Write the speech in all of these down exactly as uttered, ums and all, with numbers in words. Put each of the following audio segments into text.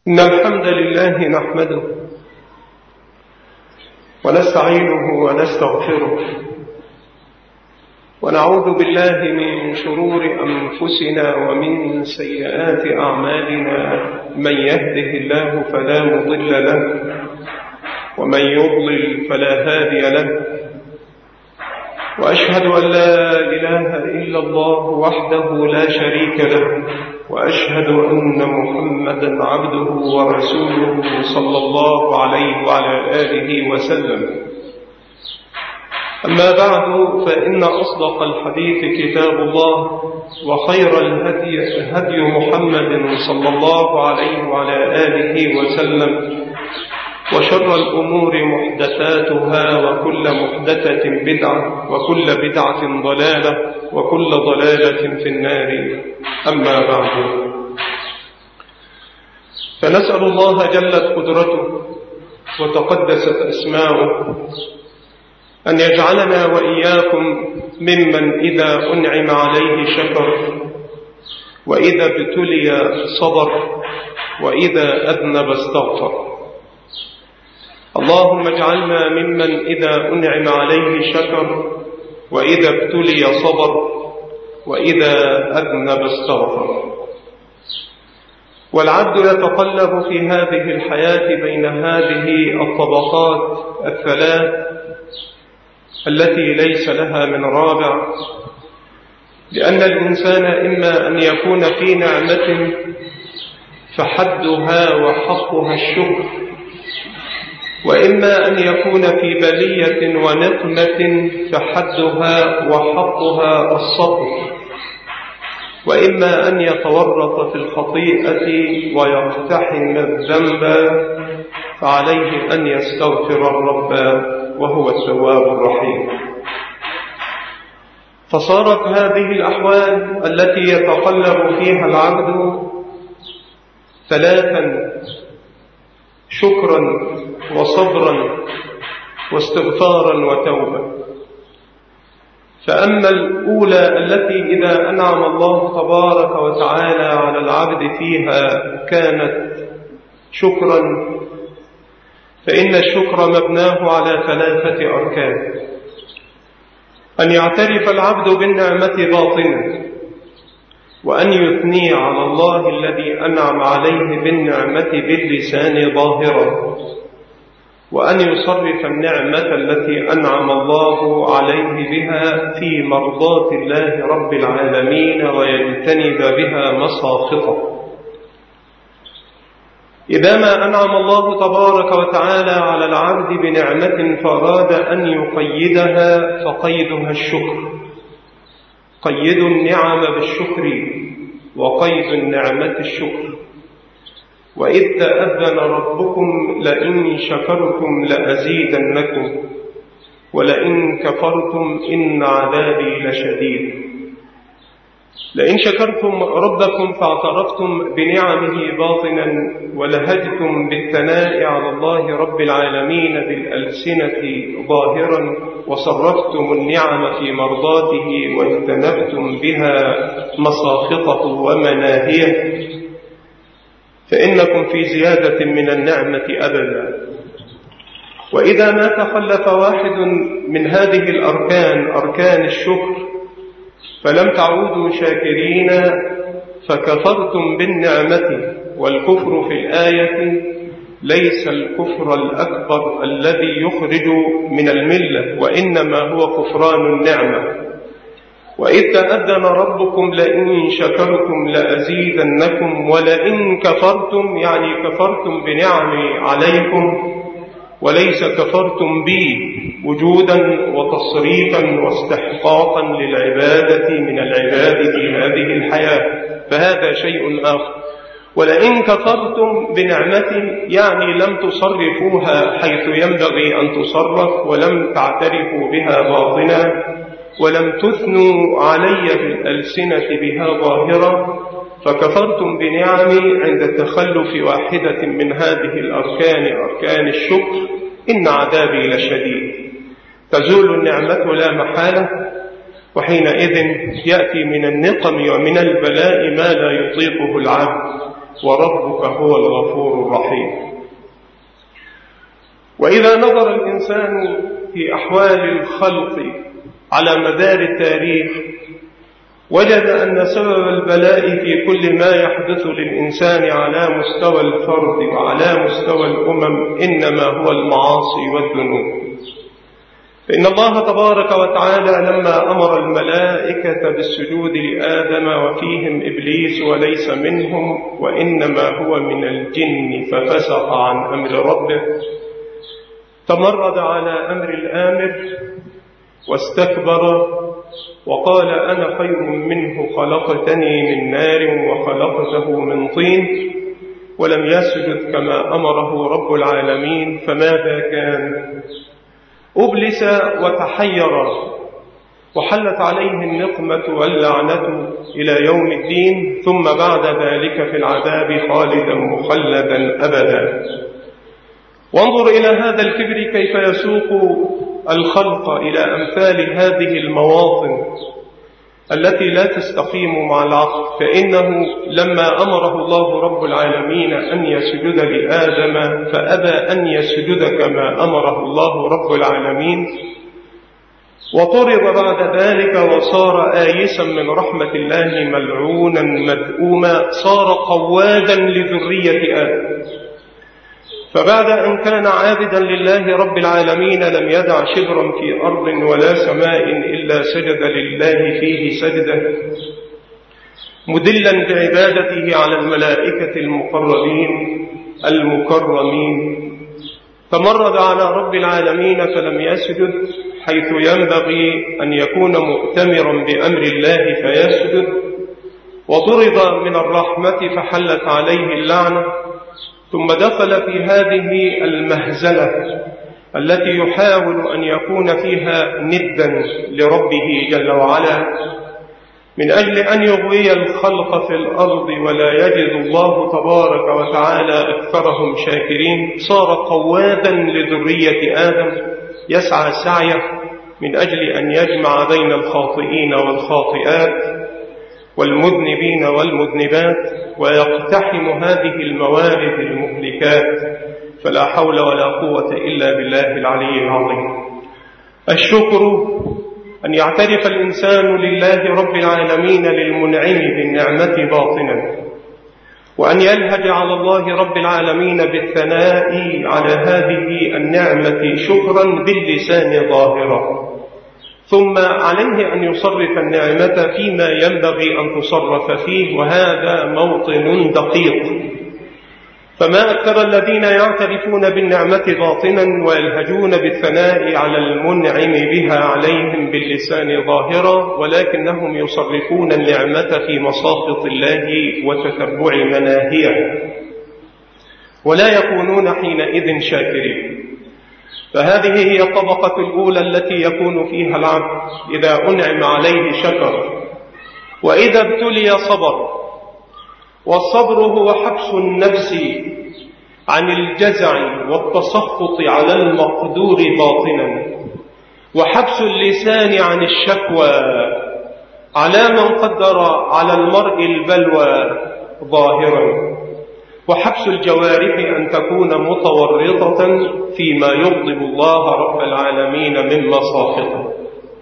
إن الحمد لله نحمده ونستعينه ونستغفره ونعوذ بالله من شرور أنفسنا ومن سيئات أعمالنا. من يهده الله فلا مضل له ومن يضلل فلا هادي له، وأشهد أن لا إله إلا الله وحده لا شريك له، وأشهد أن محمدا عبده ورسوله صلى الله عليه وعلى آله وسلم. أما بعد، فإن أصدق الحديث كتاب الله، وخير الهدي هدي محمد صلى الله عليه وعلى آله وسلم، وشر الأمور محدثاتها، وكل محدثة بدعة، وكل بدعة ضلالة، وكل ضلالة في النار. أما بعد، فنسأل الله جلت قدرته وتقدست أسماؤه أن يجعلنا وإياكم ممن إذا أنعم عليه شكر، وإذا ابتلي صبر، وإذا أذنب استغفر. اللهم اجعلنا ممن إذا أنعم عليه شكر، وإذا ابتلي صبر، وإذا أذنب استغفر. والعبد يتقلب في هذه الحياة بين هذه الطبقات الثلاث التي ليس لها من رابع، لأن الإنسان إما أن يكون في نعمة فحدها وحقها الشكر، وإما أن يكون في بلية ونقمة فحدها وحقها الصبر، وإما أن يتورط في الخطيئة ويقتحم الذنب فعليه أن يستغفر الرب وهو التواب الرحيم. فصارت هذه الأحوال التي يتقلب فيها العبد ثلاثا: شكرا وصبرا واستغفارا وتوبة. فأما الأولى التي إذا أنعم الله تبارك وتعالى على العبد فيها كانت شكرا، فإن الشكر مبناه على ثلاثة أركان: أن يعترف العبد بالنعمة باطنا، وأن يثني على الله الذي أنعم عليه بالنعمة باللسان ظاهرا، وأن يصرف النعمة التي أنعم الله عليه بها في مرضاة الله رب العالمين ويجتنب بها مساخطه. إذا ما أنعم الله تبارك وتعالى على العبد بنعمة فأراد أن يقيدها فقيدها الشكر. قيدوا النعم بالشكر، وقيد النعمة الشكر. وإذ تأذن ربكم لئن شكرتم لأزيدنكم ولئن كفرتم إن عذابي لشديد. لئن شكرتم ربكم فاعترفتم بنعمه باطنا، ولهجتم بالثناء على الله رب العالمين بالألسنة ظاهرا، وصرفتم النعم في مرضاته واجتنبتم بها مساخطه ومناهيه، فإنكم في زيادة من النعمة أبدا. وإذا ما تخلف واحد من هذه الأركان، أركان الشكر، فلم تعودوا شاكرين فكفرتم بالنعمة. والكفر في الآية ليس الكفر الأكبر الذي يخرج من الملة، وإنما هو كفران النعمة. وإذ تأذن ربكم لئن شكرتم لأزيدنكم ولئن كفرتم، يعني كفرتم بنعمي عليكم، وليس كفرتم بي وجودا وتصريفا واستحقاقا للعبادة من العباد في هذه الحياة، فهذا شيء آخر. ولئن كفرتم بنعمة، يعني لم تصرفوها حيث ينبغي أن تصرف، ولم تعترفوا بها باطنا، ولم تثنوا علي بالألسنة بها ظاهرة، فكفرتم بنعمي عند تخلف واحدة من هذه الأركان، أركان الشكر. إن عذابي لشديد. تزول النعمة لا محالة، وحينئذ يأتي من النقم ومن البلاء ما لا يطيقه العبد، وربك هو الغفور الرحيم. وإذا نظر الإنسان في أحوال الخلق على مدار التاريخ وجد أن سبب البلاء في كل ما يحدث للإنسان على مستوى الفرد وعلى مستوى الأمم إنما هو المعاصي والذنوب. فإن الله تبارك وتعالى لما أمر الملائكة بالسجود لآدم وفيهم إبليس وليس منهم وإنما هو من الجن ففسق عن أمر ربه، تمرد على أمر الآمر واستكبر وقال أنا خير منه خلقتني من نار وخلقته من طين، ولم يسجد كما أمره رب العالمين. فماذا كان؟ أبلس وتحير وحلت عليه النقمة واللعنة إلى يوم الدين، ثم بعد ذلك في العذاب خالدا مخلدا أبدا. وانظر إلى هذا الكبر كيف يسوق الخلق إلى أمثال هذه المواطن التي لا تستقيم مع العقل. فإنه لما أمره الله رب العالمين أن يسجد لآدم فأبى أن يسجد كما أمره الله رب العالمين، وطرد بعد ذلك وصار آيسا من رحمة الله ملعونا مدؤوما، صار قوادا لذرية آدم. فبعد أن كان عابدا لله رب العالمين لم يدع شبرا في أرض ولا سماء إلا سجد لله فيه سجدة، مدلا بعبادته على الملائكة المقربين المكرمين. تمرد على رب العالمين فلم يسجد حيث ينبغي أن يكون مؤتمرا بأمر الله فيسجد، وطرد من الرحمة فحلت عليه اللعنة. ثم دخل في هذه المهزلة التي يحاول أن يكون فيها ندا لربه جل وعلا من أجل أن يغوي الخلق في الأرض ولا يجد الله تبارك وتعالى أكثرهم شاكرين. صار قوادا لذرية آدم يسعى سعيه من أجل أن يجمع بين الخاطئين والخاطئات والمذنبين والمذنبات ويقتحم هذه الموارد المهلكات، فلا حول ولا قوة إلا بالله العلي العظيم. الشكر أن يعترف الإنسان لله رب العالمين للمنعم بالنعمة باطنا، وأن يلهج على الله رب العالمين بالثناء على هذه النعمة شكرا باللسان ظاهرا، ثم عليه أن يصرف النعمة فيما ينبغي أن تصرف فيه، وهذا موطن دقيق. فما أكثر الذين يعترفون بالنعمة باطنا ويلهجون بالثناء على المنعم بها عليهم باللسان ظاهرا، ولكنهم يصرفون النعمة في مساخط الله وتتبع مناهيه، ولا يكونون حينئذ شاكرين. فهذه هي الطبقة الأولى التي يكون فيها العبد إذا أنعم عليه شكر، وإذا ابتلي صبر. والصبر هو حبس النفس عن الجزع والتسخط على المقدور باطنا، وحبس اللسان عن الشكوى على من قدر على المرء البلوى ظاهرا، وحبس الجوارح أن تكون متورطة فيما يغضب الله رب العالمين من مصافحه.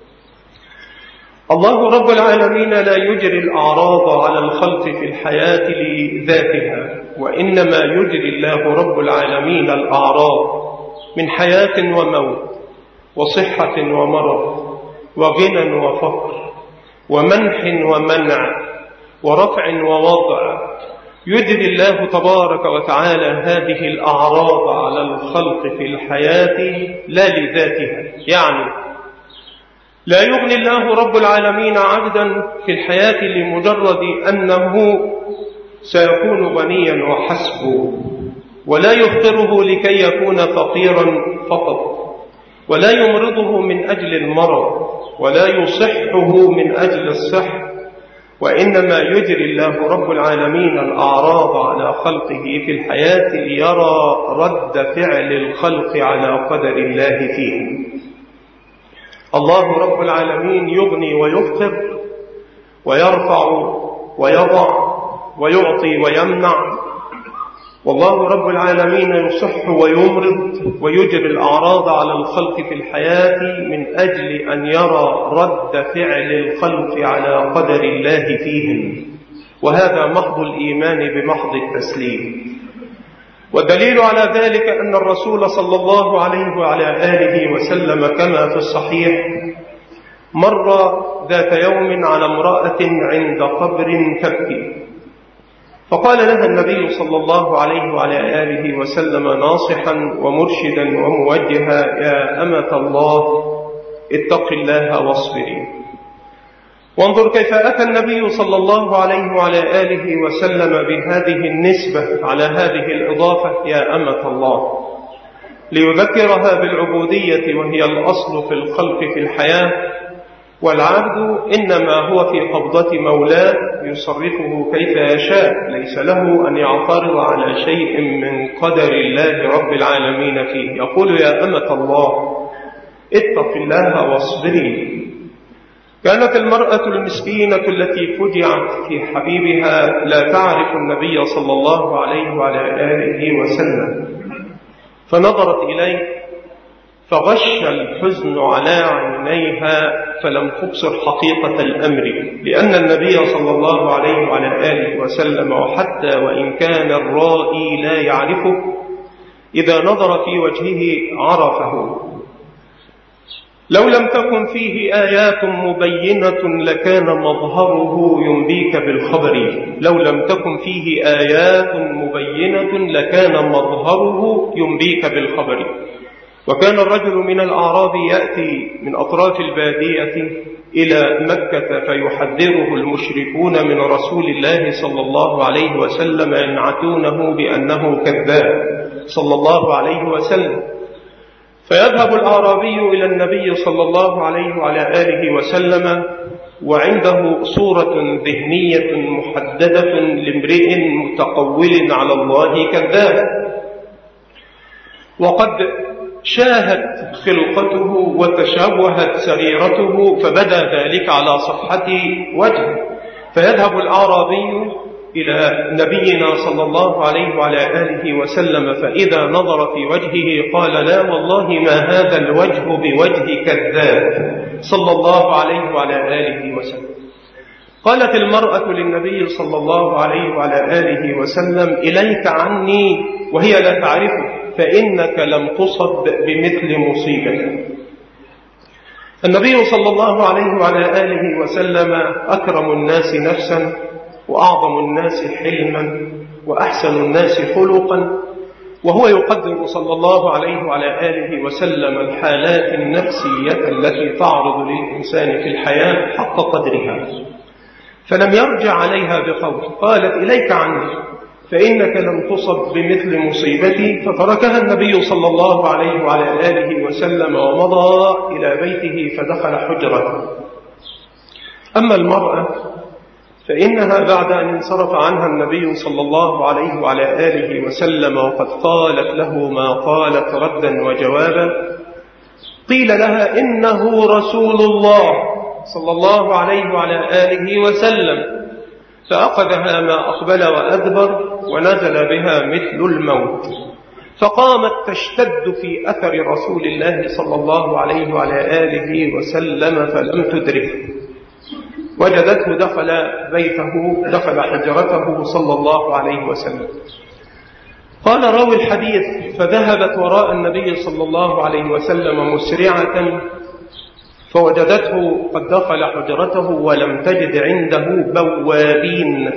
الله رب العالمين لا يجري الأعراض على الخلق في الحياة لذاتها، وإنما يجري الله رب العالمين الأعراض من حياة وموت وصحة ومرض وغنى وفقر ومنح ومنع ورفع ووضع. يجري الله تبارك وتعالى هذه الأعراض على الخلق في الحياة لا لذاتها، يعني لا يغني الله رب العالمين عبدا في الحياة لمجرد أنه سيكون غنيا وحسبه، ولا يفقره لكي يكون فقيرا فقط، ولا يمرضه من أجل المرض، ولا يصحه من أجل الصحة، وإنما يجري الله رب العالمين الأعراض على خلقه في الحياة ليرى رد فعل الخلق على قدر الله فيه. الله رب العالمين يغني ويفقر ويرفع ويضع ويعطي ويمنع، والله رب العالمين يصح ويمرض ويجري الأعراض على الخلق في الحياة من أجل أن يرى رد فعل الخلق على قدر الله فيهم، وهذا محض الإيمان بمحض التسليم. والدليل على ذلك أن الرسول صلى الله عليه وعلى آله وسلم كما في الصحيح مر ذات يوم على امرأة عند قبر تبكي، فقال لها النبي صلى الله عليه وعلى آله وسلم ناصحا ومرشدا وموجها: يا أمة الله اتق الله واصبري. وانظر كيف أتى النبي صلى الله عليه وعلى آله وسلم بهذه النسبة على هذه الإضافة يا أمة الله، ليذكرها بالعبودية وهي الأصل في الخلق في الحياة، والعبد إنما هو في قبضة مولاه يصرفه كيف يشاء، ليس له أن يعترض على شيء من قدر الله رب العالمين فيه. يقول يا أمة الله اتق الله واصبري. كانت المرأة المسكينة التي فجعت في حبيبها لا تعرف النبي صلى الله عليه وعلى آله وسلم، فنظرت إليه فغش الحزن على عينيها فلم تبصر حقيقة الأمر، لأن النبي صلى الله عليه وعلى آله وسلم وحتى وإن كان الرائي لا يعرفه إذا نظر في وجهه عرفه. لو لم تكن فيه آيات مبينة لكان مظهره ينبيك بالخبر، لو لم تكن فيه آيات مبينة لكان مظهره ينبيك بالخبر. وكان الرجل من الأعراب يأتي من أطراف البادية إلى مكة فيحذره المشركون من رسول الله صلى الله عليه وسلم، ينعتونه بأنه كذاب صلى الله عليه وسلم. فيذهب الأعرابي إلى النبي صلى الله عليه وعلى آله وسلم وعنده صورة ذهنية محددة لامرئ متقول على الله كذاب، وقد شاهت خلقته وتشوهت سريرته فبدا ذلك على صفحة وجهه. فيذهب الأعرابي إلى نبينا صلى الله عليه وعلى آله وسلم فإذا نظر في وجهه قال لا والله ما هذا الوجه بوجه كذاب صلى الله عليه وعلى آله وسلم. قالت المرأة للنبي صلى الله عليه وعلى آله وسلم إليك عني، وهي لا تعرفه، فإنك لم تصب بمثل مصيبتك. النبي صلى الله عليه وعلى آله وسلم أكرم الناس نفسا وأعظم الناس حلما وأحسن الناس خلقا، وهو يقدر صلى الله عليه وعلى آله وسلم الحالات النفسية التي تعرض للإنسان في الحياة حق قدرها، فلم يرجع عليها بقول. قالت إليك عني فإنك لم تصب بمثل مصيبتي، فتركها النبي صلى الله عليه وعلى آله وسلم ومضى إلى بيته فدخل حجرته. أما المرأة فإنها بعد أن انصرف عنها النبي صلى الله عليه وعلى آله وسلم وقد قالت له ما قالت ردا وجوابا، قيل لها إنه رسول الله صلى الله عليه وعلى آله وسلم، فأخذها ما أقبل وأدبر ونزل بها مثل الموت، فقامت تشتد في أثر رسول الله صلى الله عليه وعلى آله وسلم فلم تدركه. وجدته دخل بيته دخل حجرته صلى الله عليه وسلم. قال راوي الحديث فذهبت وراء النبي صلى الله عليه وسلم مسرعة فوجدته قد دخل حجرته ولم تجد عنده بوابين،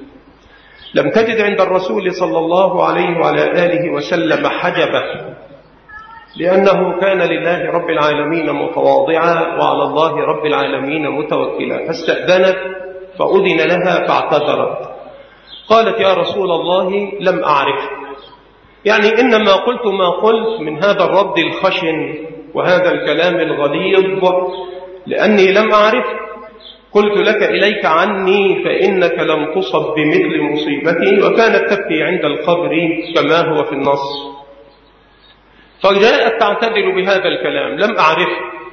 لم تجد عند الرسول صلى الله عليه وعلى آله وسلم حجبة، لأنه كان لله رب العالمين متواضعا وعلى الله رب العالمين متوكلا، فاستأذنت فأذن لها فاعتذرت. قالت يا رسول الله لم أعرف، يعني إنما قلت ما قلت من هذا الرد الخشن وهذا الكلام الغليظ لأني لم أعرف. قلت لك إليك عني فإنك لم تصب بمثل مصيبتي، وكانت تبكي عند القبر كما هو في النص. فجاءت تعتذر بهذا الكلام لم أعرف،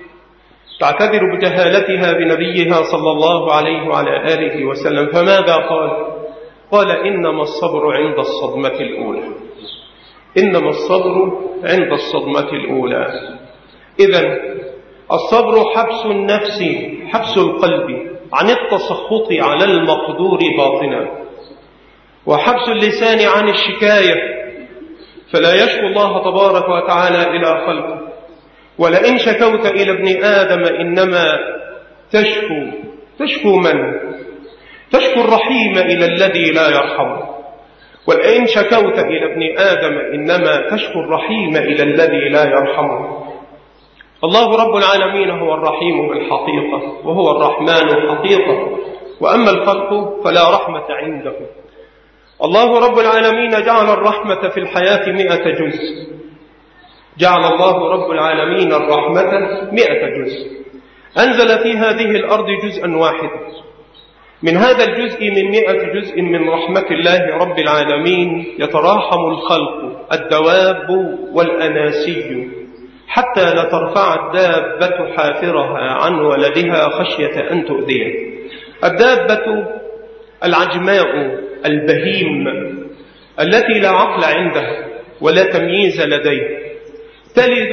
تعتذر بجهالتها بنبيها صلى الله عليه وعلى آله وسلم. فماذا قال؟ قال إنما الصبر عند الصدمة الأولى. إنما الصبر عند الصدمة الأولى. إذن الصبر حبس النفس، حبس القلب عن التسخط على المقدور باطنا، وحبس اللسان عن الشكاية، فلا يشكو الله تبارك وتعالى إلى خلقه. ولئن شكوت إلى ابن آدم إنما تشكو تشكو من؟ تشكو الرحيم إلى الذي لا يرحمه. ولئن شكوت إلى ابن آدم إنما تشكو الرحيم إلى الذي لا يرحمه. الله رب العالمين هو الرحيم بالحقيقة، وهو الرحمن الحقيقة، وأما الخلق فلا رحمة عنده. الله رب العالمين جعل الرحمة في الحياة مئة جزء، جعل الله رب العالمين الرحمة مئة جزء، أنزل في هذه الأرض جزءا واحدا. من هذا الجزء من مئة جزء من رحمة الله رب العالمين يتراحم الخلق، الدواب والأناسي، حتى لا ترفع الدابة حافرها عن ولدها خشية أن تؤذيه. الدابة العجماء البهيم التي لا عقل عندها ولا تمييز لديها، تلد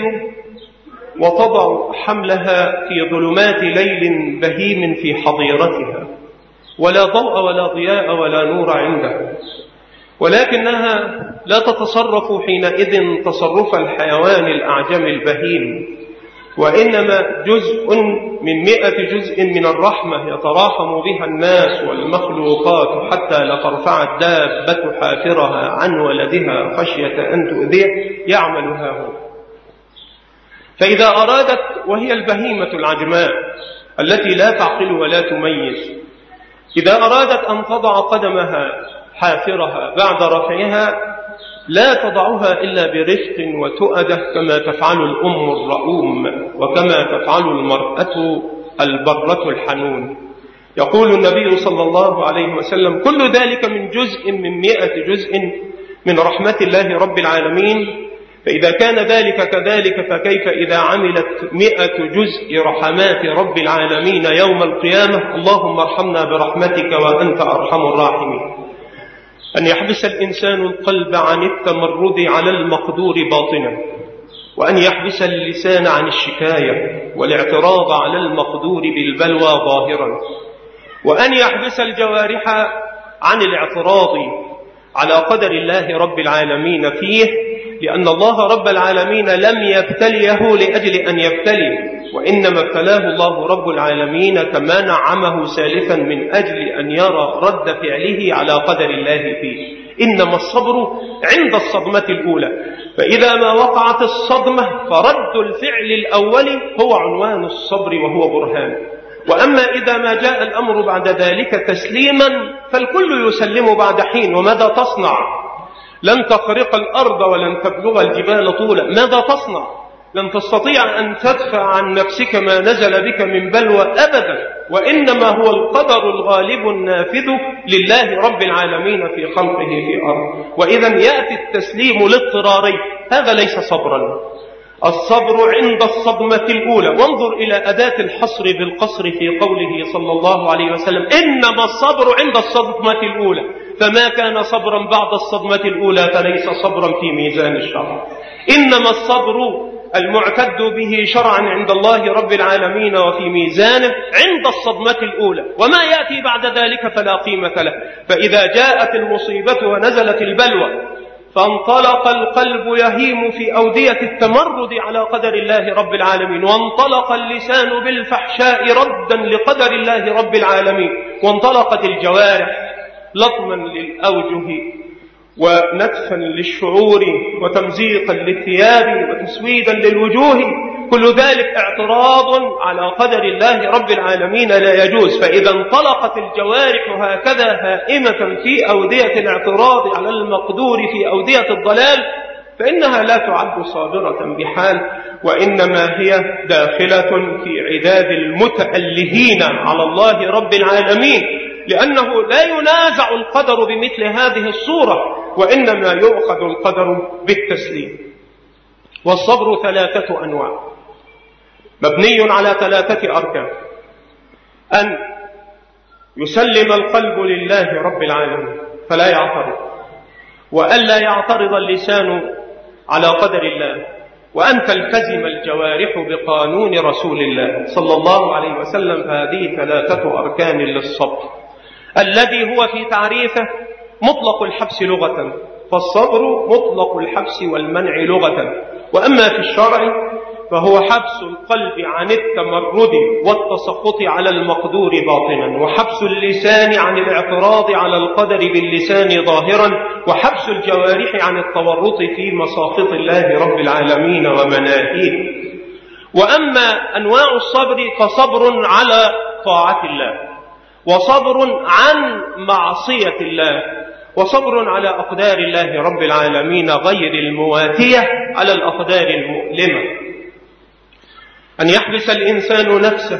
وتضع حملها في ظلمات ليل بهيم في حظيرتها، ولا ضوء ولا ضياء ولا نور عندها، ولكنها لا تتصرف حينئذ تصرف الحيوان الأعجم البهيم، وإنما جزء من مئة جزء من الرحمة يتراحم بها الناس والمخلوقات حتى لا ترفع الدابة حافرها عن ولدها خشية أن تؤذيه، يعملها هو. فإذا أرادت، وهي البهيمة العجماء التي لا تعقل ولا تميز، إذا أرادت أن تضع قدمها حافرها بعد رفعها لا تضعها إلا برفق وتؤدة، كما تفعل الأم الرؤوم وكما تفعل المرأة البرة الحنون. يقول النبي صلى الله عليه وسلم: كل ذلك من جزء من مئة جزء من رحمة الله رب العالمين. فإذا كان ذلك كذلك فكيف إذا عملت مئة جزء رحمات رب العالمين يوم القيامة؟ اللهم ارحمنا برحمتك وأنت أرحم الراحمين. أن يحبس الإنسان القلب عن التمرد على المقدور باطنا، وأن يحبس اللسان عن الشكاية والاعتراض على المقدور بالبلوى ظاهرا، وأن يحبس الجوارح عن الاعتراض على قدر الله رب العالمين فيه، لأن الله رب العالمين لم يبتليه لأجل أن يبتلي، وإنما ابتلاه الله رب العالمين كما نعمه سالفا من أجل أن يرى رد فعله على قدر الله فيه. إنما الصبر عند الصدمة الأولى، فإذا ما وقعت الصدمة فرد الفعل الأول هو عنوان الصبر وهو برهان. وأما إذا ما جاء الأمر بعد ذلك تسليما فالكل يسلم بعد حين. وماذا تصنع؟ لن تخرق الأرض ولن تبلغ الجبال طولا، ماذا تصنع؟ لن تستطيع أن تدفع عن نفسك ما نزل بك من بلوى أبدا، وإنما هو القدر الغالب النافذ لله رب العالمين في خلقه في أرض. وإذا يأتي التسليم الاضطراري، هذا ليس صبرا. الصبر عند الصدمة الأولى. وانظر إلى أداة الحصر بالقصر في قوله صلى الله عليه وسلم: إنما الصبر عند الصدمة الأولى. فما كان صبرا بعد الصدمة الأولى فليس صبرا في ميزان الشرع. إنما الصبر المعتد به شرعا عند الله رب العالمين وفي ميزانه عند الصدمة الأولى، وما يأتي بعد ذلك فلا قيمة له. فإذا جاءت المصيبة ونزلت البلوى فانطلق القلب يهيم في أودية التمرد على قدر الله رب العالمين، وانطلق اللسان بالفحشاء ردا لقدر الله رب العالمين، وانطلقت الجوارح لطما للأوجه ونتفا للشعور وتمزيقا للثياب وتسويدا للوجوه، كل ذلك اعتراض على قدر الله رب العالمين لا يجوز. فإذا انطلقت الجوارح هكذا هائمة في أودية الاعتراض على المقدور في أودية الضلال فإنها لا تعد صابرة بحال، وإنما هي داخلة في عداد المتألهين على الله رب العالمين، لأنه لا ينازع القدر بمثل هذه الصورة، وإنما يؤخذ القدر بالتسليم. والصبر ثلاثة أنواع مبني على ثلاثة أركان: أن يسلم القلب لله رب العالمين، فلا يعترض، وألا يعترض اللسان على قدر الله، وأن تلتزم الجوارح بقانون رسول الله صلى الله عليه وسلم. فهذه ثلاثة أركان للصبر، الذي هو في تعريفه مطلق الحبس لغة، فالصبر مطلق الحبس والمنع لغة. وأما في الشرع فهو حبس القلب عن التمرد والتسخط على المقدور باطنا، وحبس اللسان عن الاعتراض على القدر باللسان ظاهرا، وحبس الجوارح عن التورط في مساخط الله رب العالمين ومناهيه. وأما أنواع الصبر فصبر على طاعة الله، وصبر عن معصية الله، وصبر على أقدار الله رب العالمين غير المواتية على الأقدار المؤلمة. أن يحبس الإنسان نفسه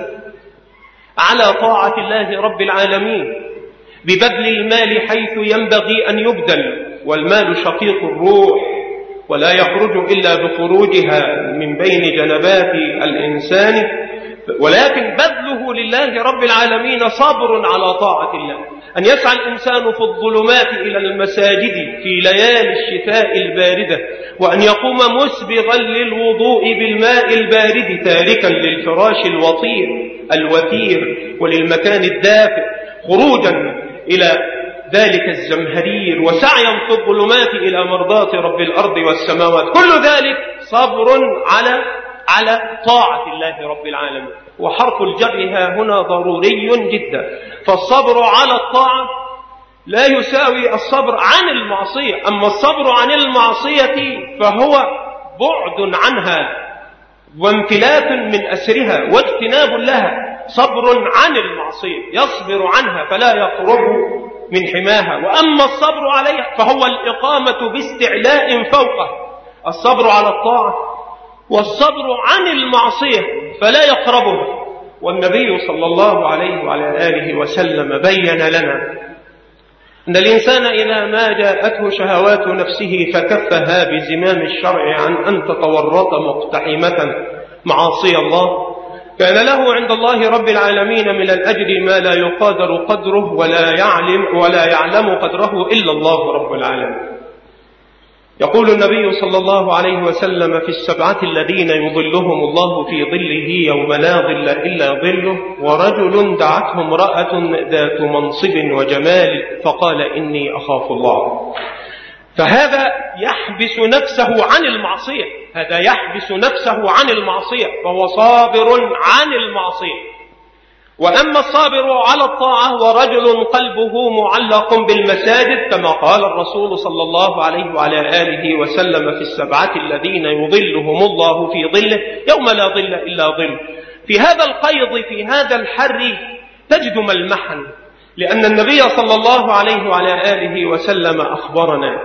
على طاعة الله رب العالمين ببذل المال حيث ينبغي أن يبذل، والمال شقيق الروح ولا يخرج إلا بخروجها من بين جنبات الإنسان، ولكن بذله لله رب العالمين صبر على طاعة الله. أن يسعى الإنسان في الظلمات إلى المساجد في ليالي الشتاء الباردة، وأن يقوم مسبغا للوضوء بالماء البارد تاركا للفراش الوطير الوثير وللمكان الدافئ، خروجا إلى ذلك الزمهرير، وسعيا في الظلمات إلى مرضاة رب الأرض والسماوات. كل ذلك صبر على على طاعة الله رب العالمين. وحرف الجر ها هنا ضروري جدا، فالصبر على الطاعة لا يساوي الصبر عن المعصية. أما الصبر عن المعصية فهو بعد عنها وامتلاك من أسرها واجتناب لها. صبر عن المعصية يصبر عنها فلا يقرب من حماها، وأما الصبر عليها فهو الإقامة باستعلاء فوقه. الصبر على الطاعة والصبر عن المعصية فلا يقربها. والنبي صلى الله عليه وعلى آله وسلم بين لنا أن الإنسان إذا ما جاءته شهوات نفسه فكفها بزمام الشرع عن أن تتورط مقتحمة معاصي الله، كان له عند الله رب العالمين من الأجر ما لا يقادر قدره ولا يعلم, ولا يعلم قدره إلا الله رب العالمين. يقول النبي صلى الله عليه وسلم في السبعة الذين يظلهم الله في ظله يوم لا ظل إلا ظله: ورجل دعته امرأة ذات منصب وجمال فقال إني أخاف الله. فهذا يحبس نفسه عن المعصية، هذا يحبس نفسه عن المعصية، فهو صابر عن المعصية. وأما الصابر على الطاعة ورجل قلبه معلق بالمساجد، كما قال الرسول صلى الله عليه وعلى آله وسلم في السبعة الذين يظلهم الله في ظله يوم لا ظل إلا ظل. في هذا القيض، في هذا الحر تجد ملمحا، لأن النبي صلى الله عليه وعلى آله وسلم أخبرنا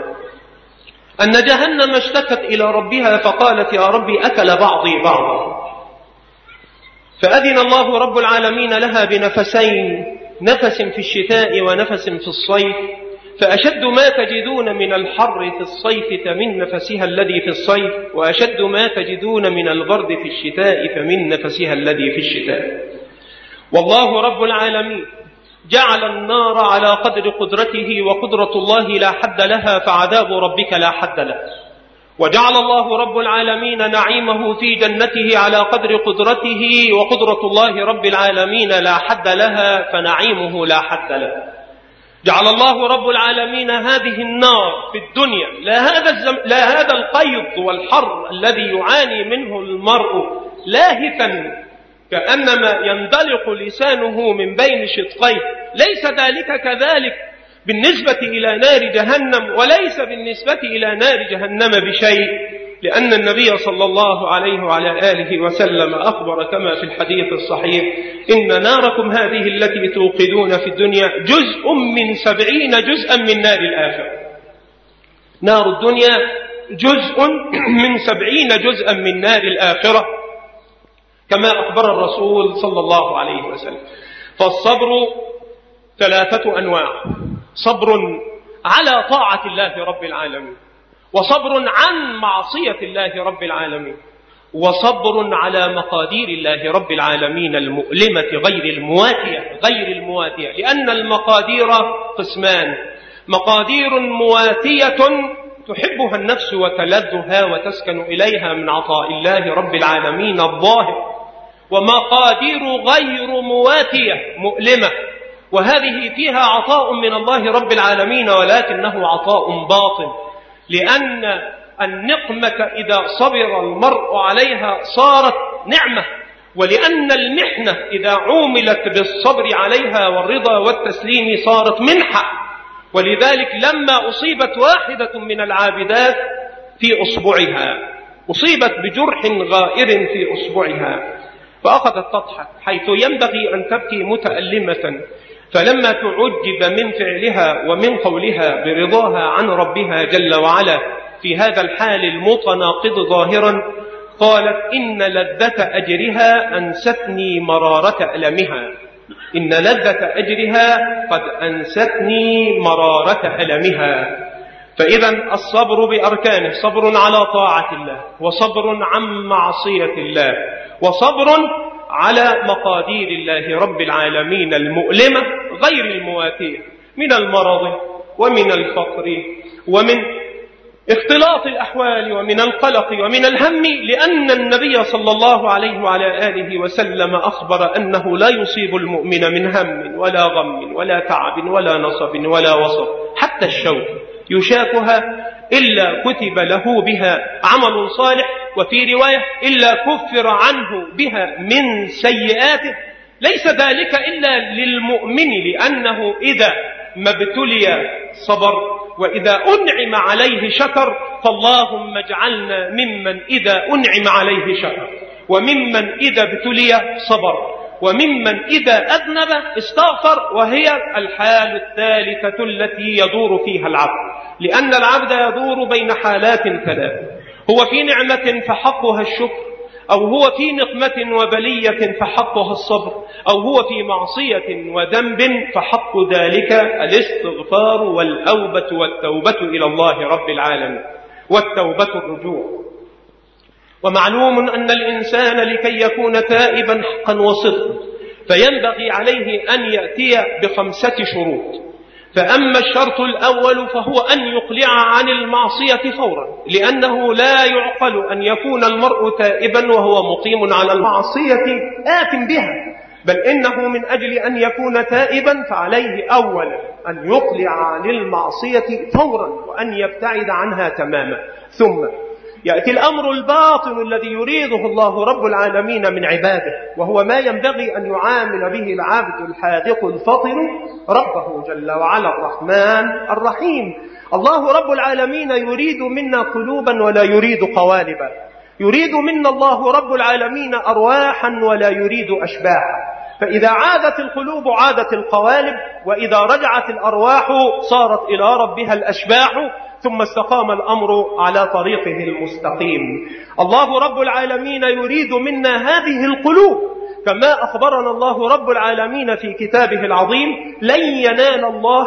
أن جهنم اشتكت إلى ربها فقالت: يا ربي أكل بعضي بعضا. فأذن الله رب العالمين لها بنفسين، نفس في الشتاء ونفس في الصيف، فأشد ما تجدون من الحر في الصيف فمن نفسها الذي في الصيف، وأشد ما تجدون من البرد في الشتاء فمن نفسها الذي في الشتاء. والله رب العالمين جعل النار على قدر قدرته، وقدرة الله لا حد لها، فعذاب ربك لا حد له. وجعل الله رب العالمين نعيمه في جنته على قدر قدرته، وقدرة الله رب العالمين لا حد لها، فنعيمه لا حد له. جعل الله رب العالمين هذه النار في الدنيا لا هذا, الزم... لا هذا القيض والحر الذي يعاني منه المرء لاهثا كأنما يندلق لسانه من بين شدقيه، ليس ذلك كذلك بالنسبة إلى نار جهنم، وليس بالنسبة إلى نار جهنم بشيء، لأن النبي صلى الله عليه وعلى آله وسلم أخبر كما في الحديث الصحيح: إن ناركم هذه التي توقدون في الدنيا جزء من سبعين جزءا من نار الآخرة. نار الدنيا جزء من سبعين جزءا من نار الآخرة، كما أخبر الرسول صلى الله عليه وسلم. فالصبر ثلاثة أنواع: صبر على طاعة الله رب العالمين، وصبر عن معصية الله رب العالمين، وصبر على مقادير الله رب العالمين المؤلمة غير المواتية غير المواتية لأن المقادير قسمان: مقادير مواتية تحبها النفس وتلذها وتسكن إليها من عطاء الله رب العالمين الظاهر، ومقادير غير مواتية مؤلمة، وهذه فيها عطاء من الله رب العالمين ولكنه عطاء باطن، لأن النقمة إذا صبر المرء عليها صارت نعمة، ولأن المحنة إذا عوملت بالصبر عليها والرضا والتسليم صارت منحة. ولذلك لما أصيبت واحدة من العابدات في أصبعها، أصيبت بجرح غائر في أصبعها، فأخذت تضحك حيث ينبغي أن تبكي متألمة، فلما تعجب من فعلها ومن قولها برضاها عن ربها جل وعلا في هذا الحال المتناقض ظاهرا، قالت إن لذة أجرها أنستني مرارة ألمها، إن لذة أجرها قد أنستني مرارة ألمها. فإذا الصبر بأركانه، صبر على طاعة الله، وصبر عن معصية الله، وصبر على مقادير الله رب العالمين المؤلمة غير المواتية من المرض ومن الفقر ومن اختلاط الأحوال ومن القلق ومن الهم، لأن النبي صلى الله عليه وعلى آله وسلم أخبر أنه لا يصيب المؤمن من هم ولا غم ولا تعب ولا نصب ولا وصب حتى الشوك يشاكها إلا كتب له بها عمل صالح، وفي رواية إلا كفر عنه بها من سيئاته. ليس ذلك إلا للمؤمن، لأنه إذا ما ابتلي صبر، وإذا أنعم عليه شكر، فاللهم اجعلنا ممن إذا أنعم عليه شكر، وممن إذا ابتلي صبر، وممن إذا أذنب استغفر، وهي الحال الثالثة التي يدور فيها العبد، لأن العبد يدور بين حالات ثلاث: هو في نعمة فحقها الشكر، أو هو في نقمة وبلية فحقها الصبر، أو هو في معصية وذنب فحق ذلك الاستغفار والأوبة والتوبة إلى الله رب العالمين، والتوبة الرجوع. ومعلوم أن الإنسان لكي يكون تائبا حقا وصدقا فينبغي عليه أن يأتي بخمسة شروط. فأما الشرط الأول فهو أن يقلع عن المعصية فورا، لأنه لا يعقل أن يكون المرء تائبا وهو مقيم على المعصية آثم بها، بل إنه من أجل أن يكون تائبا فعليه أولا أن يقلع عن المعصية فورا وأن يبتعد عنها تماما. ثم يأتي الأمر الباطن الذي يريده الله رب العالمين من عباده، وهو ما ينبغي أن يعامل به العبد الحاذق الفطن ربه جل وعلا الرحمن الرحيم. الله رب العالمين يريد منا قلوبا ولا يريد قوالبا، يريد منا الله رب العالمين أرواحا ولا يريد أشباحا، فإذا عادت القلوب عادت القوالب، وإذا رجعت الأرواح صارت إلى ربها الأشباح، ثم استقام الأمر على طريقه المستقيم. الله رب العالمين يريد منا هذه القلوب، كما أخبرنا الله رب العالمين في كتابه العظيم: لن ينال الله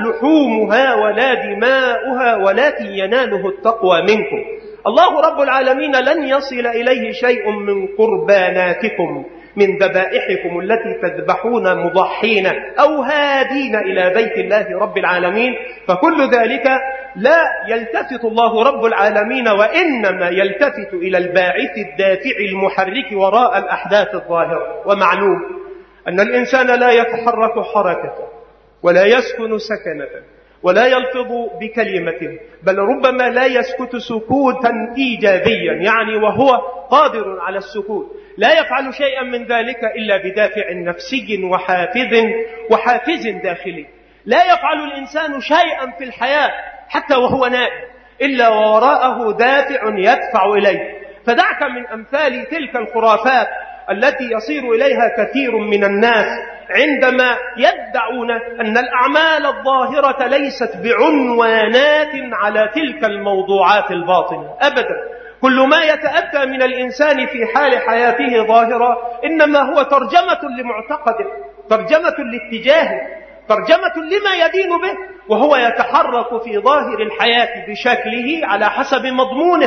لحومها ولا دماؤها ولكن يناله التقوى منكم. الله رب العالمين لن يصل إليه شيء من قرباناتكم، من ذبائحكم التي تذبحون مضحين أو هادين إلى بيت الله رب العالمين، فكل ذلك لا يلتفت الله رب العالمين، وإنما يلتفت إلى الباعث الدافع المحرك وراء الأحداث الظاهرة. ومعلوم أن الإنسان لا يتحرك حركة ولا يسكن سكنة ولا يلفظ بكلمة، بل ربما لا يسكت سكوتا إيجابيا، يعني وهو قادر على السكوت، لا يفعل شيئا من ذلك إلا بدافع نفسي وحافز وحافز داخلي. لا يفعل الإنسان شيئا في الحياة حتى وهو نائم إلا ووراءه دافع يدفع إليه. فدعك من أمثال تلك الخرافات التي يصير إليها كثير من الناس عندما يدعون أن الأعمال الظاهرة ليست بعنوانات على تلك الموضوعات الباطنة أبدا. كل ما يتأتى من الإنسان في حال حياته ظاهرة إنما هو ترجمة لمعتقده، ترجمة لاتجاهه، ترجمة لما يدين به، وهو يتحرك في ظاهر الحياة بشكله على حسب مضمونه،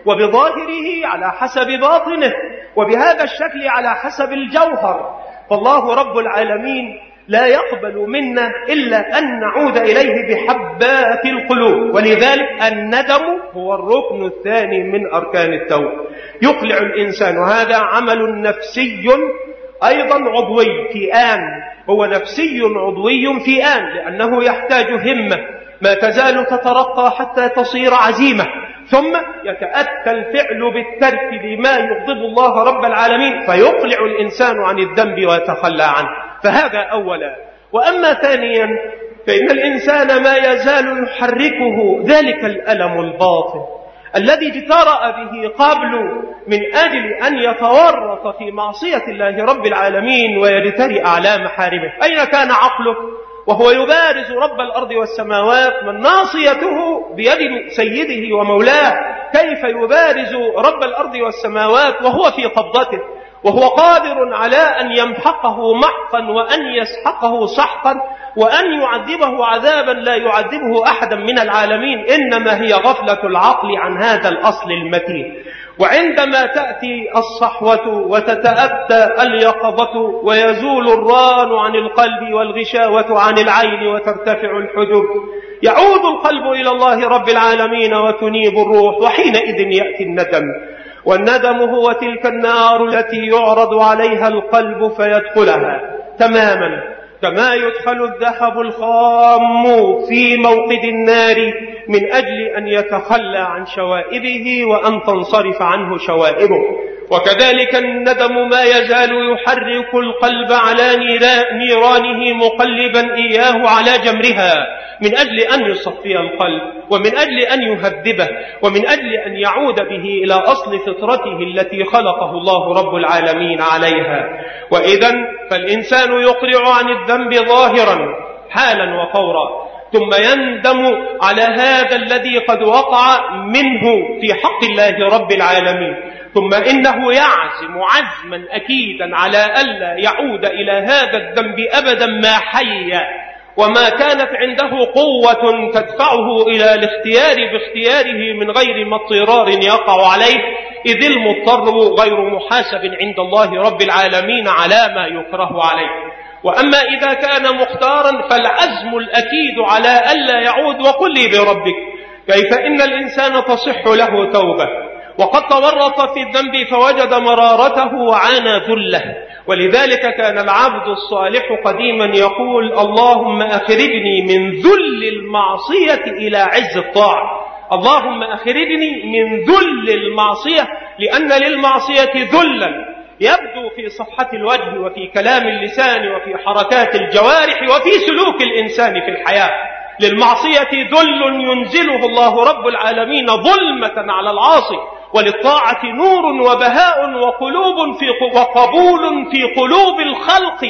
وبظاهره على حسب باطنه، وبهذا الشكل على حسب الجوهر. فالله رب العالمين لا يقبل منا إلا أن نعود إليه بحبات القلوب. ولذلك الندم هو الركن الثاني من أركان التوبة. يقلع الإنسان، وهذا عمل نفسي أيضا عضوي في آن، هو نفسي عضوي في آن، لأنه يحتاج همة ما تزال تترقى حتى تصير عزيمة، ثم يتأتى الفعل بالترك لما يغضب الله رب العالمين، فيقلع الإنسان عن الذنب ويتخلى عنه. فهذا أولا. وأما ثانيا فإن الإنسان ما يزال يحركه ذلك الألم الباطن الذي اجترأ به قبل من أجل أن يتورط في معصية الله رب العالمين ويجترئ على محارمه. أين كان عقله وهو يبارز رب الأرض والسماوات من ناصيته بيد سيده ومولاه؟ كيف يبارز رب الأرض والسماوات وهو في قبضته، وهو قادر على أن يمحقه محقا وأن يسحقه سحقا وأن يعذبه عذابا لا يعذبه أحدا من العالمين؟ إنما هي غفلة العقل عن هذا الأصل المتين. وعندما تأتي الصحوة وتتأتى اليقظة ويزول الران عن القلب والغشاوة عن العين وترتفع الحجب، يعود القلب إلى الله رب العالمين وتنيب الروح، وحينئذ يأتي الندم. والندم هو تلك النار التي يعرض عليها القلب فيدخلها تماما، كما يدخل الذهب الخام في موقد النار من أجل أن يتخلى عن شوائبه وأن تنصرف عنه شوائبه. وكذلك الندم ما يزال يحرك القلب على نيرانه مقلبا إياه على جمرها من أجل أن يصفي القلب ومن أجل أن يهذبه ومن أجل أن يعود به إلى أصل فطرته التي خلقه الله رب العالمين عليها. وإذا فالإنسان يقرع عن الذنب ظاهرا حالا وفورا، ثم يندم على هذا الذي قد وقع منه في حق الله رب العالمين، ثم إنه يعزم عزما أكيدا على ألا يعود إلى هذا الذنب أبدا ما حي، وما كانت عنده قوة تدفعه إلى الاختيار باختياره من غير ما اضطرار يقع عليه، إذ المضطر غير محاسب عند الله رب العالمين على ما يكره عليه. وأما إذا كان مختارا فالعزم الأكيد على ألا يعود. وقل لي بربك كيف إن الإنسان تصح له توبة وقد تورط في الذنب فوجد مرارته وعانى ذله. ولذلك كان العبد الصالح قديما يقول: اللهم أخرجني من ذل المعصية إلى عز الطاعة. اللهم أخرجني من ذل المعصية، لأن للمعصية ذلا يبدو في صفحة الوجه وفي كلام اللسان وفي حركات الجوارح وفي سلوك الإنسان في الحياة. للمعصية ذل ينزله الله رب العالمين ظلمة على العاصي، وللطاعة نور وبهاء وقلوب في وقبول في قلوب الخلق،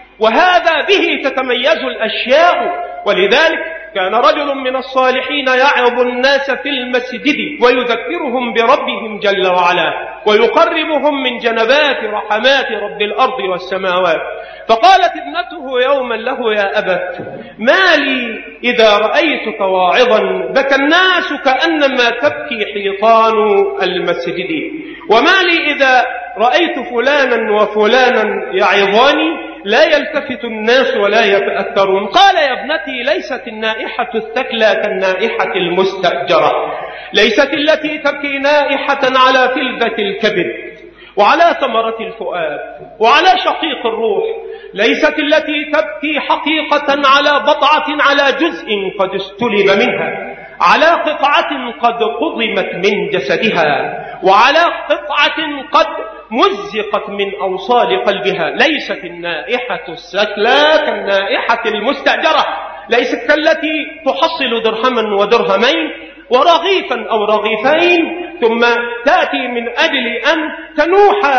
وهذا به تتميز الأشياء. ولذلك كان رجل من الصالحين يعظ الناس في المسجد ويذكرهم بربهم جل وعلا ويقربهم من جنبات رحمات رب الأرض والسماوات. فقالت ابنته يوما له: يا أبت، ما لي إذا رأيتك واعظا بكى الناس كأنما تبكي حيطان المسجد، وما لي إذا رأيت فلانا وفلانا يعظاني لا يلتفت الناس ولا يتأثرون. قال: يا ابنتي، ليست النائحة الثكلى كالنائحة المستأجرة، ليست التي تبكي نائحة على فلذة الكبد وعلى ثمرة الفؤاد وعلى شقيق الروح، ليست التي تبكي حقيقة على بضعة على جزء قد استلب منها، على قطعة قد قضمت من جسدها، وعلى قطعة قد مزقت من أوصال قلبها. ليست النائحة الثكلى كالنائحة المستأجرة، ليست كالتي تحصل درهما ودرهمين ورغيفا أو رغيفين ثم تأتي من أجل أن تنوح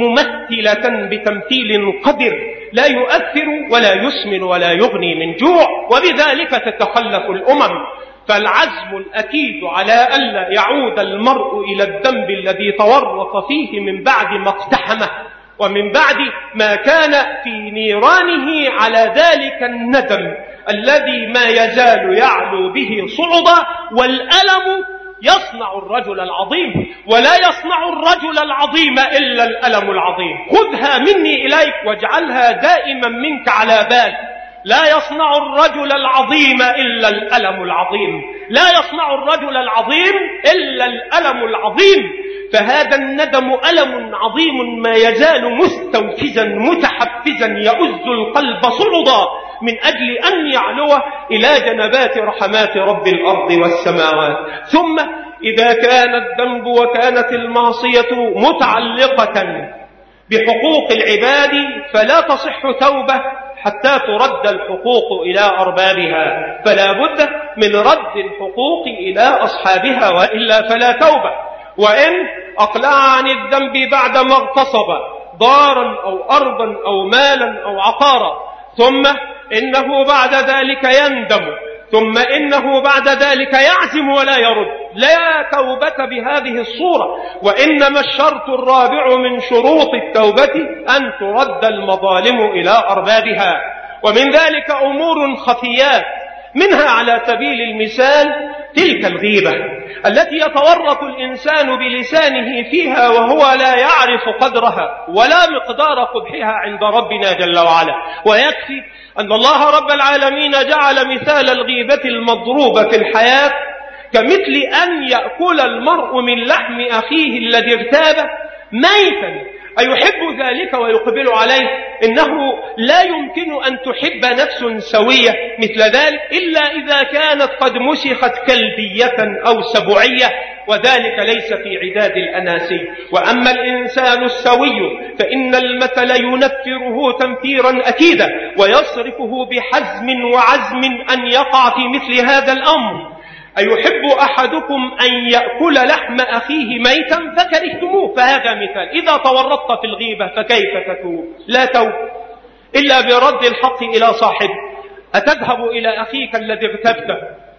ممثلة بتمثيل قدر لا يؤثر ولا يسمن ولا يغني من جوع، وبذلك تتخلف الأمم. فالعزم الأكيد على ألا يعود المرء إلى الذنب الذي تورط فيه من بعد ما اقتحمه ومن بعد ما كان في نيرانه على ذلك الندم الذي ما يزال يعلو به صعدا. والألم يصنع الرجل العظيم، ولا يصنع الرجل العظيم إلا الألم العظيم. خذها مني إليك واجعلها دائما منك على بال، لا يصنع الرجل العظيم إلا الألم العظيم، لا يصنع الرجل العظيم إلا الألم العظيم. فهذا الندم ألم عظيم ما يزال مستوفزا متحفزا يؤز القلب صعدا من أجل أن يعلو إلى جنبات رحمات رب الأرض والسماوات. ثم إذا كان الذنب وكانت المعصية متعلقة بحقوق العباد فلا تصح توبة حتى ترد الحقوق إلى أربابها، فلا بد من رد الحقوق إلى أصحابها، وإلا فلا توبة. وإن أقلع عن الذنب بعدما اغتصب دارا أو أرضا أو مالا أو عقارا، ثم إنه بعد ذلك يندم، ثم إنه بعد ذلك يعزم ولا يرد، لا توبة بهذه الصورة. وإنما الشرط الرابع من شروط التوبة أن ترد المظالم إلى أربابها. ومن ذلك أمور خفيات، منها على سبيل المثال تلك الغيبة التي يتورط الإنسان بلسانه فيها وهو لا يعرف قدرها ولا مقدار قبحها عند ربنا جل وعلا. ويكفي أن الله رب العالمين جعل مثال الغيبة المضروبة في الحياة كمثل أن يأكل المرء من لحم أخيه الذي ارتاب ميتا أيحب ذلك ويقبل عليه؟ إنه لا يمكن أن تحب نفس سوية مثل ذلك إلا إذا كانت قد مسخت كلبية أو سبعية، وذلك ليس في عداد الأناسي. وأما الإنسان السوي فإن المثل ينفره تنفيرا أكيدا ويصرفه بحزم وعزم أن يقع في مثل هذا الأمر. أيحب أحدكم أن يأكل لحم أخيه ميتا فكرهتموه؟ فهذا مثال. إذا تورطت في الغيبة فكيف تتوب؟ لا توب إلا برد الحق إلى صاحبه. أتذهب إلى أخيك الذي اغتبته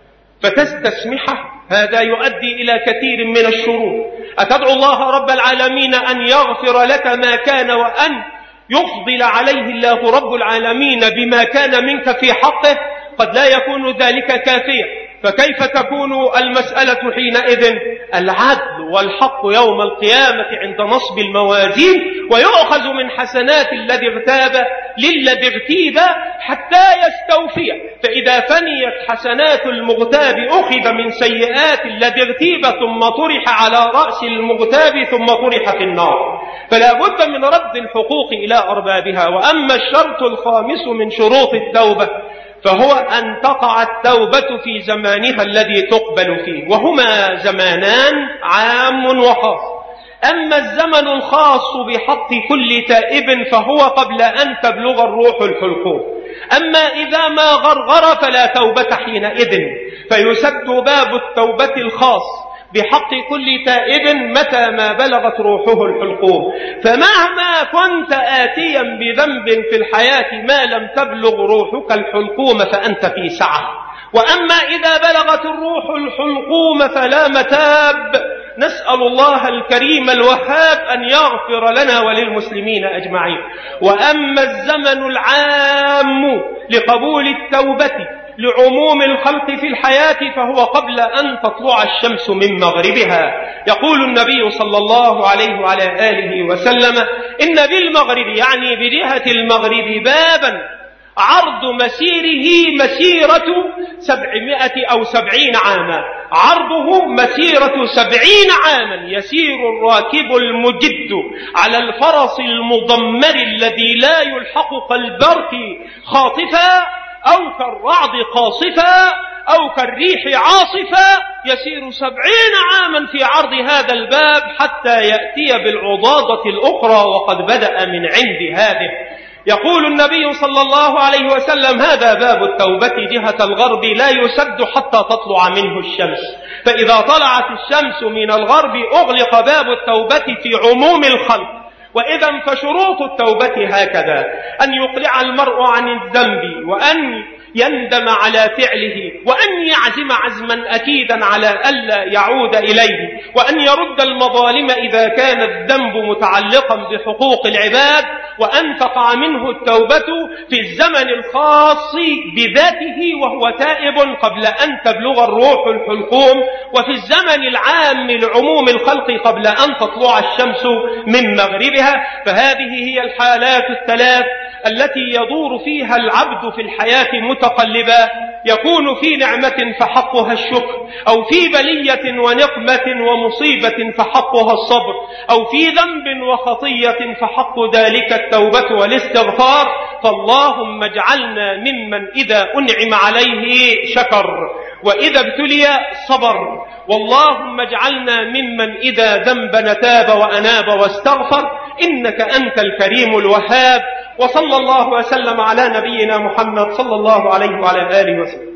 فتستسمحه؟ هذا يؤدي إلى كثير من الشرور. أتدعو الله رب العالمين أن يغفر لك ما كان وأن يفضل عليه الله رب العالمين بما كان منك في حقه؟ قد لا يكون ذلك كافيا. فكيف تكون المسألة حينئذ؟ العدل والحق يوم القيامة عند نصب الموازين، ويؤخذ من حسنات الذي اغتاب للذي اغتيب حتى يستوفي، فإذا فنيت حسنات المغتاب أخذ من سيئات الذي اغتيب ثم طرح على رأس المغتاب ثم طرح في النار. فلا بد من رد الحقوق إلى أربابها. وأما الشرط الخامس من شروط التوبة فهو أن تقع التوبة في زمانها الذي تقبل فيه، وهما زمانان عام وخاص. أما الزمن الخاص بحق كل تائب فهو قبل أن تبلغ الروح الحلقوم. أما إذا ما غرغر فلا توبة حينئذ، فيسد باب التوبة الخاص بحق كل تائب متى ما بلغت روحه الحلقوم. فمهما كنت آتيا بذنب في الحياة ما لم تبلغ روحك الحلقوم فأنت في سعة. وأما إذا بلغت الروح الحلقوم فلا متاب. نسأل الله الكريم الوهاب أن يغفر لنا وللمسلمين أجمعين. وأما الزمن العام لقبول التوبة لعموم الخلق في الحياة فهو قبل أن تطلع الشمس من مغربها. يقول النبي صلى الله عليه وعلى آله وسلم: إن بالمغرب، يعني بجهة المغرب، بابا عرض مسيره مسيرة سبعمائة أو سبعين عاما، عرضه مسيرة سبعين عاما، يسير الراكب المجد على الفرس المضمر الذي لا يلحق كالبرق خاطفا أو كالرعد قاصفا أو كالريح عاصفا، يسير سبعين عاما في عرض هذا الباب حتى يأتي بالعضاضة الأخرى وقد بدأ من عند هذه. يقول النبي صلى الله عليه وسلم: هذا باب التوبة جهة الغرب لا يسد حتى تطلع منه الشمس، فإذا طلعت الشمس من الغرب أغلق باب التوبة في عموم الخلق. وإذا فشروط التوبة هكذا: أن يقلع المرء عن الذنب، وأن يندم على فعله، وأن يعزم عزما أكيدا على ألا يعود إليه، وأن يرد المظالم إذا كان الذنب متعلقا بحقوق العباد، وأن تقع منه التوبة في الزمن الخاص بذاته وهو تائب قبل أن تبلغ الروح الحلقوم، وفي الزمن العام لعموم الخلق قبل أن تطلع الشمس من مغربها. فهذه هي الحالات الثلاث التي يدور فيها العبد في الحياة متقلبا، يكون في نعمة فحقها الشكر، أو في بلية ونقمة ومصيبة فحقها الصبر، أو في ذنب وخطية فحق ذلك التوبة والاستغفار. فاللهم اجعلنا ممن إذا أنعم عليه شكر، وإذا ابتلي صبر. واللهم اجعلنا ممن إذا ذنب تاب وأناب واستغفر، إنك أنت الكريم الوهاب. وصلى الله وسلم على نبينا محمد صلى الله عليه وعلى آله وسلم.